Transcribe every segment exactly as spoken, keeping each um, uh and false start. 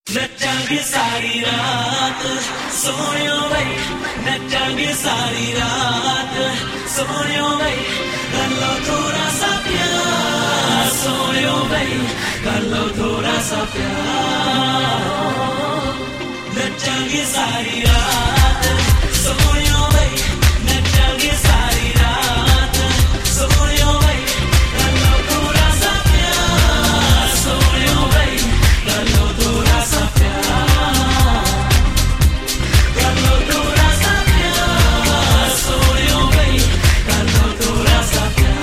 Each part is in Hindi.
नचांगे सारी रात सोनियो भाई, नचांगे सारी रात सोनियो भाई, कर लो थोड़ा सा प्यार सोनियो भाई, कर लो थोड़ा सा प्यार। नचांगे सारी रात सोनियो भाई, नचांगे सारी रात सोनियो भाई, कर लो थोड़ा सा प्यार सोनियो भाई, कर लो थोड़ा सा प्यार, कर लो थोड़ा सा प्यार सोनियो भाई, कर लो थोड़ा सा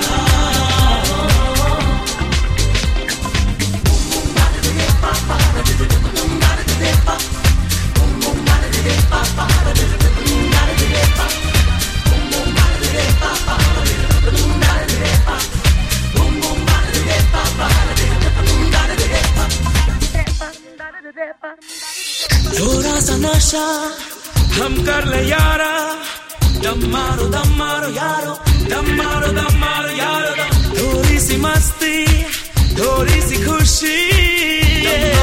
थोड़ा सा नशा हम कर ले यारा, दम मारो दम मारो यारो, दम मारो दम मारो यारो, थोड़ी सी मस्ती थोड़ी सी खुशी।